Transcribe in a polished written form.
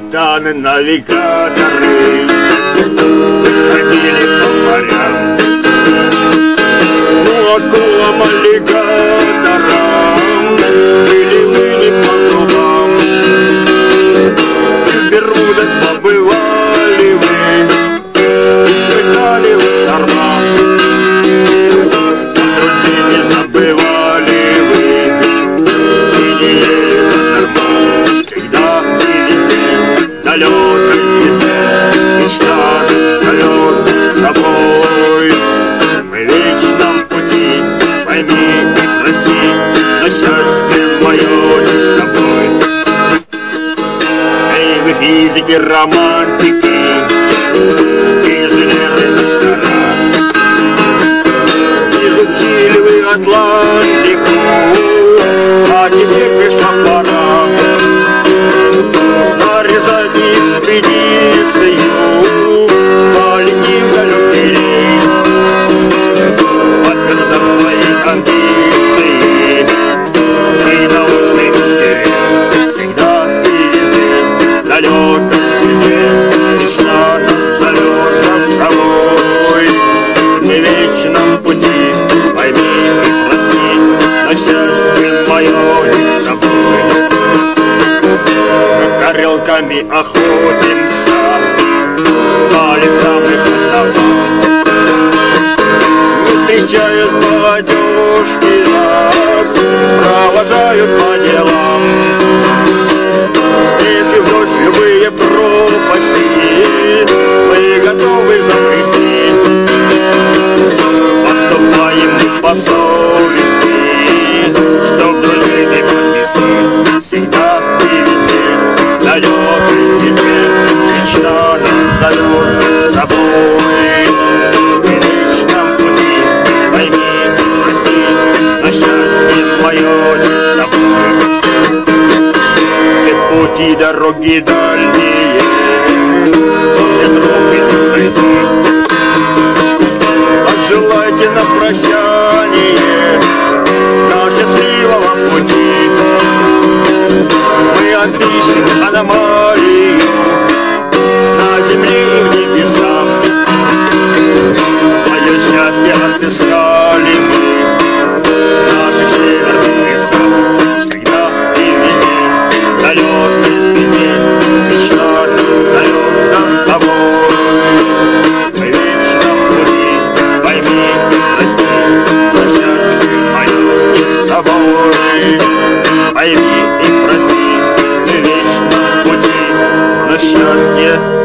капитаны, навигаторы ходили по морям. Ну, акулам, аллигаторам были мы не по зубам. В Бермудах побывали вы, испытали вы шторма. Друзей не забывали вы, и не ели задарма. Всегда и везде, далеко везде, мечта далеко с собой. Мы в вечном пути, пойми и прости, но счастье мое не с тобой. Эй, вы физики, романтики, инженеры, доктора, изучили вы Атлантику, а теперь пришла пора снаряжать экспедицию, полетим в далекий рейс, подтвердив свои амбиции и научный интерес. Всегда и везде, далеко везде, мечта нас зовет за собой. Мы в вечном пути, пойми и прости, но счастье мое не с тобой. Горелками охотимся по лесам и кустам. Не встречают молодежки нас, провожают по делам. Здесь и вновь любые пропасти мы готовы загрести. Поступаем по совести, чтоб дружить и подвести. Всегда и везде, далеко везде, мечта нас зовет с собой. Мы в вечном пути, пойми и прости, но счастье мое не с тобой. Все пути, дороги дальние, все тропы найти. Пожелайте на прощание до счастливого пути. Мы отыщем аномалию на земле и в небесах. Свое счастье отыскали мы в наших северных лесах. Всегда и везде, далеко везде, мечта нас зовет за собой. Мы в вечном пути, пойми и прости, но счастье мое не с тобой. Пойми и прости, мы в вечном пути, но счастье